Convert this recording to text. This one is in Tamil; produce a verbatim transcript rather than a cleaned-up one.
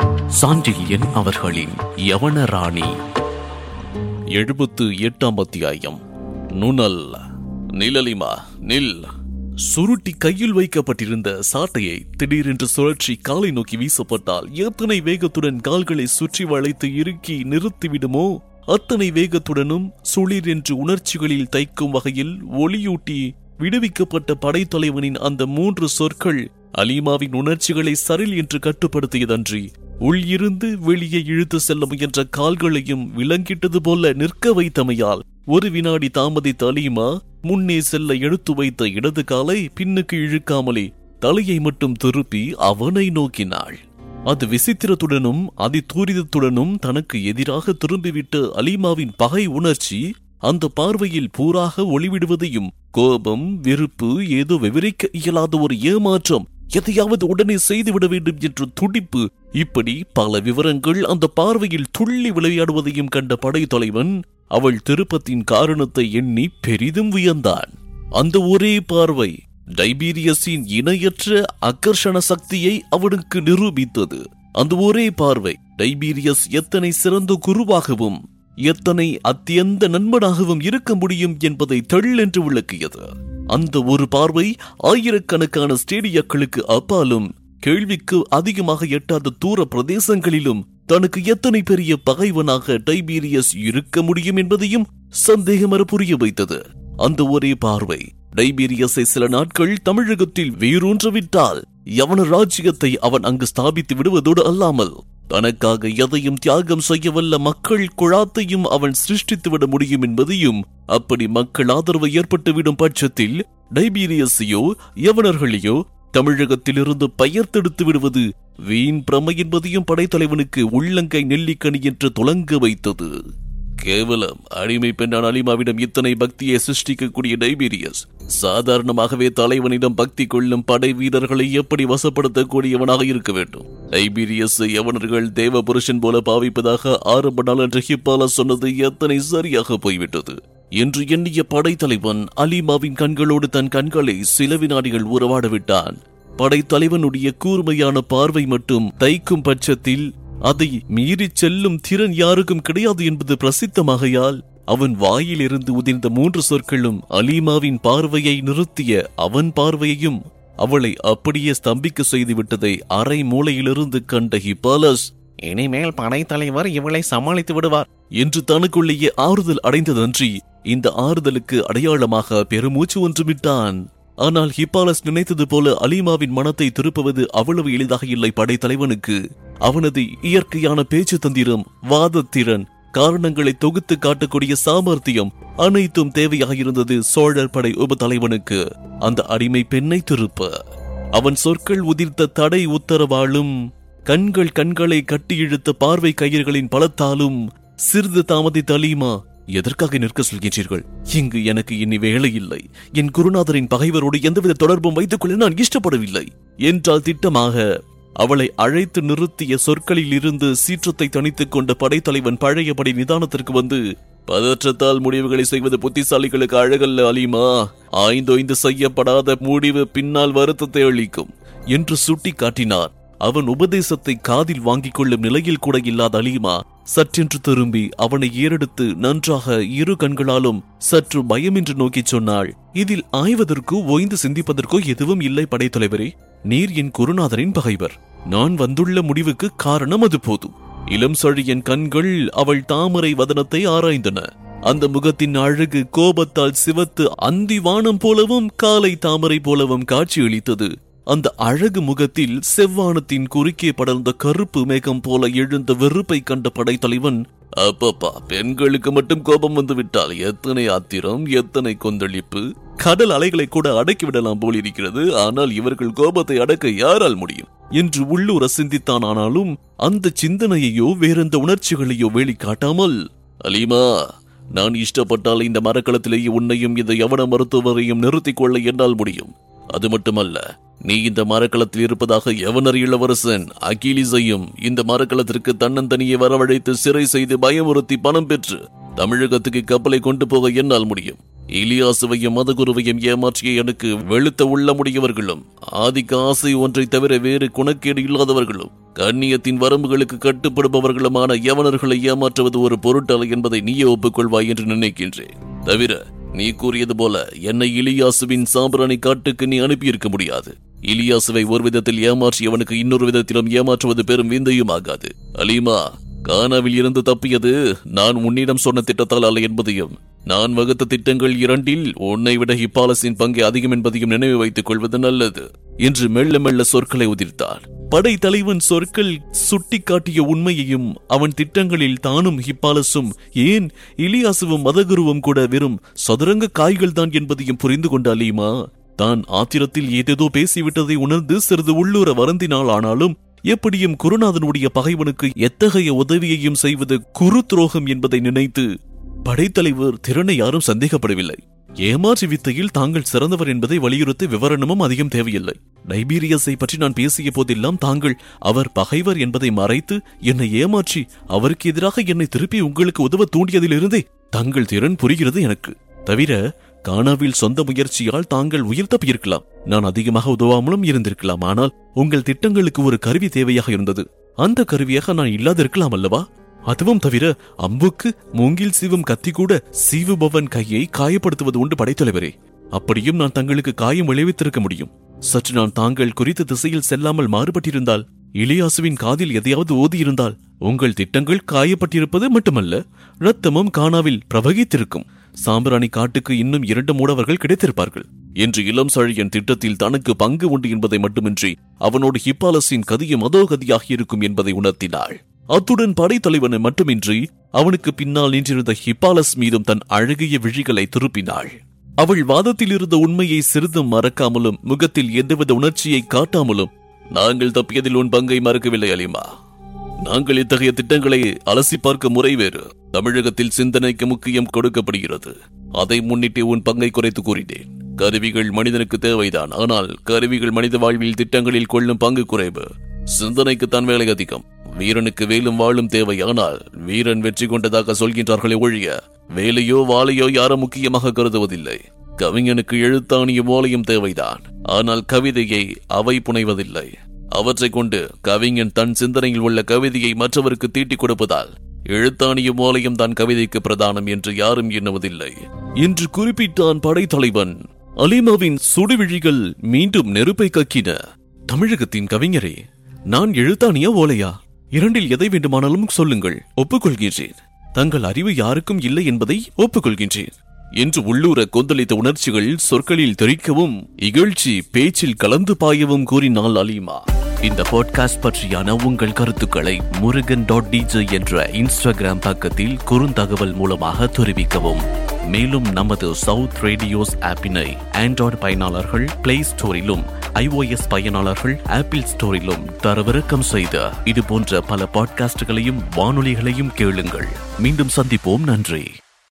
சாண்டில்யன் அவர்களின் யவனராணி. எழுபத்து எட்டாம் அத்தியாயம். நுணல். நிலலிமா நில். சுருட்டி கையில் வைக்கப்பட்டிருந்த சாட்டையை திடீரென்று சுழற்சி காலை நோக்கி வீசப்பட்டால் எத்தனை வேகத்துடன் கால்களை சுற்றி வளைத்து இறுக்கி நிறுத்திவிடுமோ அத்தனை வேகத்துடனும் சுளிர் என்று உணர்ச்சிகளில் தைக்கும் வகையில் ஒளியூட்டி விடுவிக்கப்பட்ட படைத்தலைவனின் அந்த மூன்று சொற்கள் அலீமாவின் உணர்ச்சிகளை சரில் என்று கட்டுப்படுத்தியதன்றி உள்ளிருந்து வெளியே இழுத்து செல்ல முயன்ற கால்களையும் விலங்கிட்டது போல நிற்க வைத்தமையால் ஒரு வினாடி தாமதித்த அலீமா முன்னே செல்ல எடுத்து வைத்த இடது காலை பின்னுக்கு இழுக்காமலே தலையை மட்டும் திருப்பி அவனை நோக்கினாள். அது விசித்திரத்துடனும் அதிதூரிதத்துடனும் தனக்கு எதிராக திரும்பிவிட்ட அலீமாவின் பகை உணர்ச்சி அந்த பார்வையில் பூராக ஒளிவிடுவதையும் கோபம், வெறுப்பு, ஏதோ விவரிக்க இயலாத ஒரு ஏமாற்றம், எதையாவது உடனே செய்துவிட வேண்டும் என்ற துடிப்பு, இப்படி பல விவரங்கள் அந்த பார்வையில் துள்ளி விளையாடுவதையும் கண்ட படைத்தலைவன் அவள் திருப்பத்தின் காரணத்தை எண்ணி பெரிதும் வியந்தான். அந்த ஒரே பார்வை டைபீரியஸின் இணையற்ற ஆகர்ஷண சக்தியை அவனுக்கு நிரூபித்தது. அந்த ஒரே பார்வை டைபீரியஸ் எத்தனை சிறந்த குருவாகவும் எத்தனை அத்தியந்த நண்பனாகவும் இருக்க முடியும் என்பதை தெள்ளென்று விளக்கியது. அந்த ஒரு பார்வை ஆயிரக்கணக்கான ஸ்டேடியாக்களுக்கு அப்பாலும் கேள்விக்கு அதிகமாக எட்டாத தூர பிரதேசங்களிலும் தனக்கு எத்தனை பெரிய பகைவனாக டைபீரியஸ் இருக்க முடியும் என்பதையும் சந்தேகமற புரிய வைத்தது. அந்த ஒரே பார்வை டைபீரியஸை சில நாட்கள் தமிழகத்தில் வேரூன்றவிட்டால் யவன ராஜ்யத்தை அவன் அங்கு ஸ்தாபித்து விடுவதோடு அல்லாமல் தனக்காக எதையும் தியாகம் செய்யவல்ல மக்கள் குழாத்தையும் அவன் சிருஷ்டித்துவிட முடியும் என்பதையும், அப்படி மக்கள் ஆதரவு ஏற்பட்டுவிடும் பட்சத்தில் டைபீரியஸையோ யவனர்களையோ தமிழகத்திலிருந்து பெயர்த்தெடுத்து விடுவது வீண் பிரமை என்பதையும் படைத்தலைவனுக்கு உள்ளங்கை நெல்லிக்கனி என்று துலங்க வைத்தது. கேவலம் அடிமை பெண்ணான அலிமாவிடம் இத்தனை பக்தியை சிருஷ்டிக்கக்கூடிய டைபீரியஸ் சாதாரணமாகவே தலைவனிடம் பக்தி கொள்ளும் படை வீரர்களை எப்படி வசப்படுத்தக்கூடியவனாக இருக்க வேண்டும்? டைபீரியஸ் யவனர்கள் தேவ புருஷன் போல பாவிப்பதாக ஆரம்ப நாள் என்று ஹிப்பாலஸ் சொன்னது எத்தனை சரியாக போய்விட்டது என்று எண்ணிய படைத்தலைவன் அலிமாவின் கண்களோடு தன் கண்களை சில வினாடிகள் உறவாட விட்டான். படைத்தலைவனுடைய கூர்மையான பார்வை மட்டும் தைக்கும் பட்சத்தில் அதை மீறி செல்லும் திறன் யாருக்கும் கிடையாது என்பது பிரசித்தமாகையால் அவன் வாயிலிருந்து உதிர்ந்த மூன்று சொற்களும் அலீமாவின் பார்வையை நிறுத்திய அவன் பார்வையையும் அவளை அப்படியே ஸ்தம்பிக்க செய்து விட்டதை அரை மூலையிலிருந்து கண்ட ஹிப்பாலஸ், இனிமேல் படைத்தலைவர் இவளை சமாளித்து விடுவார் என்று தனக்குள்ளேயே ஆறுதல் அடைந்ததன்றி இந்த ஆறுதலுக்கு அடையாளமாக பெருமூச்சு ஒன்று விட்டான். ஆனால் ஹிப்பாலஸ் நினைத்தது போல அலீமாவின் மனத்தை திருப்புவது அவ்வளவு எளிதாக இல்லை படைத்தலைவனுக்கு. அவனது இயற்கையான பேச்சு தந்திரம், வாதத்திறன், காரணங்களை தொகுத்து காட்டக்கூடிய சாமர்த்தியம் அனைத்தும் தேவையாக இருந்தது சோழர் படை உப தலைவனுக்கு அந்த அடிமை பெண்ணை திருப்ப. அவன் சொற்கள் உதிர்த்த தடை உத்தரவாலும் கண்கள் கண்களை கட்டி இழுத்த பார்வை கயிறுகளின் பலத்தாலும் சிறிது தாமதித்த அலீமா, எதற்காக நிற்க சொல்கின்றீர்கள்? இங்கு எனக்கு இனி வேலை இல்லை. என் குருநாதரின் பகைவரோடு எந்தவித தொடர்பும் வைத்துக் கொள்ள நான் இஷ்டப்படவில்லை என்றால் திட்டமாக அவளை அழைத்து நிறுத்திய சொற்களில் இருந்து சீற்றத்தை தணித்துக் கொண்ட படைத்தலைவன் பழையபடி நிதானத்திற்கு வந்து, பதற்றத்தால் முடிவுகளை செய்வது புத்திசாலிகளுக்கு அழகல்ல அலீமா. ஆய்ந்தோய்ந்து செய்யப்படாத முடிவு பின்னால் வருத்தத்தை அளிக்கும் என்று சுட்டி காட்டினார். அவன் உபதேசத்தை காதில் வாங்கிக் கொள்ளும் நிலையில் கூட இல்லாத அலீமா சற்றென்று திரும்பி அவனை ஏறெடுத்து நன்றாக இரு கண்களாலும் சற்று பயமின்றி நோக்கி சொன்னாள், இதில் ஆய்வதற்கோ ஓய்ந்து சிந்திப்பதற்கோ எதுவும் இல்லை படைத்தலைவரே. நீர் என் குருநாதரின் பகைவர். நான் வந்துள்ள முடிவுக்கு காரணம் அது போதும். இளம் சழியன் கண்கள் அவள் தாமரை வதனத்தை ஆராய்ந்தன. அந்த முகத்தின் அழகு கோபத்தால் சிவத்து அந்தி வானம் போலவும் காலை தாமரை போலவும் காட்சியளித்தது. அந்த அழகு முகத்தில் செவ்வானத்தின் குறுக்கே படர்ந்த கருப்பு மேகம் போல எழுந்த வெறுப்பை கண்ட படைத்தலைவன், அப்பப்பா, பெண்களுக்கு மட்டும் கோபம் வந்து விட்டால் எத்தனை ஆத்திரம், எத்தனை கொந்தளிப்பு! கடல் அலைகளை கூட அடக்கிவிடலாம் போல் இருக்கிறது. ஆனால் இவர்கள் கோபத்தை அடக்க யாரால் முடியும் என்று உள்ளூர சிந்தித்தான். ஆனாலும் அந்த சிந்தனையையோ வேறெந்த உணர்ச்சிகளையோ வெளிக்காட்டாமல், அலீமா, நான் இஷ்டப்பட்டால் இந்த மரக்களத்திலேயே உன்னையும் இந்த யவன மருத்துவரையும் நிறுத்திக் கொள்ள என்னால் முடியும். அது மட்டுமல்ல, நீ இந்த மரக்களத்தில் இருப்பதாக யவனர் இளவரசன் அகிலிஸையும் இந்த மரக்களத்திற்கு தன்னந்தனியே வரவழைத்து சிறை செய்து பயமுறுத்தி பணம் பெற்று தமிழகத்துக்கு கப்பலை கொண்டு போக என்னால் முடியும். இலியாசுவையும் மதகுருவையும் ஏமாற்றிய எனக்கு வெளுத்த உள்ளமுடையவர்களும் ஆதிக்க ஆசை ஒன்றை தவிர வேறு குணக்கேடு இல்லாதவர்களும் கண்ணியத்தின் வரம்புகளுக்கு கட்டுப்படுபவர்களுமான யவனர்களை ஏமாற்றுவது ஒரு பொருட்டல்ல என்பதை நீயே ஒப்புக்கொள்வாய் என்று நினைக்கின்றேன். தவிர நீ கூறியது போல என்னை இலியாசுவின் சாம்பிராணி காட்டுக்கு நீ அனுப்பியிருக்க முடியாது. இலியாசுவை ஒரு விதத்தில் ஏமாற்றியவனுக்கு இன்னொரு விதத்திலும் ஏமாற்றுவது பெரும் விந்தையும் ஆகாது. அலீமா, கானாவில் இருந்து தப்பியது நான் உன்னிடம் சொன்ன திட்டத்தால் அல்ல என்பதையும், நான் வகுத்த திட்டங்கள் இரண்டில் உன்னை விட ஹிப்பாலஸின் பங்கு அதிகம் என்பதையும் நினைவு வைத்துக் கொள்வது நல்லது என்று மெல்ல மெல்ல சொற்களை உதிர்த்தார். படை தலைவன் சொற்கள் சுட்டிக்காட்டிய உண்மையையும், அவன் திட்டங்களில் தானும் ஹிப்பாலஸும் ஏன் இலியாசுவும் மதகுருவும் கூட வெறும் சதுரங்க காய்கள் தான் என்பதையும் புரிந்து கொண்ட அலீமா தான் ஆத்திரத்தில் ஏதேதோ பேசிவிட்டதை உணர்ந்து சிறிது உள்ளூர வருந்தினாள். ஆனாலும் எப்படியும் குருநாதனுடைய பகைவனுக்கு எத்தகைய உதவியையும் செய்வது குரு துரோகம் என்பதை நினைத்து படைத்தலைவர் திறனை யாரும் சந்தேகப்படவில்லை. ஏமாற்று வித்தையில் தாங்கள் சிறந்தவர் என்பதை வலியுறுத்த விவரணமும் அதிகம் தேவையில்லை. டைபீரியஸை பற்றி நான் பேசிய போதெல்லாம் தாங்கள் அவர் பகைவர் என்பதை மறைத்து என்னை ஏமாற்றி அவருக்கு எதிராக என்னை திருப்பி உங்களுக்கு உதவ தூண்டியதிலிருந்தே தங்கள் திறன் புரிகிறது எனக்கு. தவிர கானாவில் சொந்த முயற்சியால் தாங்கள் உயிர் தப்பியிருக்கலாம். நான் அதிகமாக உதவாமலும் இருந்திருக்கலாம். ஆனால் உங்கள் திட்டங்களுக்கு ஒரு கருவி தேவையாக இருந்தது. அந்த கருவியாக நான் இல்லாதிருக்கலாம் அல்லவா? அதுவும் தவிர அம்புக்கு மூங்கில் சீவும் கத்தி கூட சீவுபவன் கையை காயப்படுத்துவது உண்டு படைத்தலைவரே. அப்படியும் நான் தங்களுக்கு காயம் விளைவித்திருக்க முடியும். சற்று நான் தாங்கள் குறித்த திசையில் செல்லாமல் மாறுபட்டிருந்தால், இலியாசுவின் காதில் எதையாவது ஓதியிருந்தால், உங்கள் திட்டங்கள் காயப்பட்டிருப்பது மட்டுமல்ல, இரத்தமும் கானாவில் பிரவகித்திருக்கும். சாம்பிராணி காட்டுக்கு இன்னும் இரண்டு மூடவர்கள் கிடைத்திருப்பார்கள் என்று இளம் சழியன் திட்டத்தில் தனக்கு பங்கு உண்டு என்பதை மட்டுமின்றி அவனோடு ஹிப்பாலஸின் கதியும் அதோ கதியாக இருக்கும் என்பதை உணர்த்தினாள். அத்துடன் படைத்தலைவனை மட்டுமின்றி அவனுக்கு பின்னால் நின்றிருந்த ஹிப்பாலஸ் மீதும் தன் அழகிய விழிகளை திருப்பினாள். அவள் வாதத்தில் இருந்த உண்மையை சிறிதும் மறக்காமலும் முகத்தில் எந்தவித உணர்ச்சியை காட்டாமலும், நாங்கள் தப்பியதில் உன் பங்கை மறக்கவில்லை அலிமா. நாங்கள் இத்தகைய திட்டங்களை அலசி பார்க்க முறை வேறு. தமிழகத்தில் சிந்தனைக்கு முக்கியம் கொடுக்கப்படுகிறது. அதை முன்னிட்டு உன் பங்கை குறைத்து கூறினேன். கருவிகள் மனிதனுக்கு தேவைதான். ஆனால் கருவிகள் மனித வாழ்வில் திட்டங்களில் கொள்ளும் பங்கு குறைவு. சிந்தனைக்கு தான் வேலை அதிகம். வீரனுக்கு வேலும் வாளும் தேவை. ஆனால் வீரன் வெற்றி கொண்டதாக சொல்கின்றார்களே ஒழிய வேலையோ வாளையோ யாரும் முக்கியமாக கருதுவதில்லை. கவிஞனுக்கு எழுத்தாணியும் ஓலையும் தேவைதான். ஆனால் கவிதையை அவை புனைவதில்லை. அவற்றை கொண்டு கவிஞன் தன் சிந்தனையில் உள்ள கவிதையை மற்றவருக்கு தீட்டிக் கொடுப்பதால் எழுத்தாணியும் ஓலையும் தான் கவிதைக்கு பிரதானம் என்று யாரும் எண்ணுவதில்லை என்று குறிப்பிட்டான் படைத்தலைவன். அலீமாவின் சுடுவிழிகள் மீண்டும் நெருப்பை கக்கின. தமிழகத்தின் கவிஞரே, நான் எழுத்தாணியா ஓலையா? இரண்டில் எதை வேண்டுமானாலும் சொல்லுங்கள், ஒப்புக்கொள்கின்றேன். தங்கள் அறிவு யாருக்கும் இல்லை என்பதை ஒப்புக்கொள்கின்றேன் என்று உள்ளூர கொந்தளித்த உணர்ச்சிகள் சொற்களில் தெரிக்கவும் இகழ்ச்சி பேச்சில் கலந்து பாயவும் கூறினாள் அலீமா. இந்த பாட்காஸ்ட் பற்றியான உங்கள் கருத்துக்களை முருகன் டாட் டிஜே என்ற இன்ஸ்டாகிராம் பக்கத்தில் குறுந்தகவல் மூலமாக தெரிவிக்கவும். மேலும் நமது சவுத் ரேடியோஸ் ஆப்பினை ஆண்ட்ராய்டு பயனாளர்கள் பிளே ஸ்டோரிலும், ஐஓஎஸ் பயனாளர்கள் ஆப்பிள் ஸ்டோரிலும் தரவிறக்கம் செய்த இது போன்ற பல பாட்காஸ்டுகளையும் வானொலிகளையும் கேளுங்கள். மீண்டும் சந்திப்போம். நன்றி.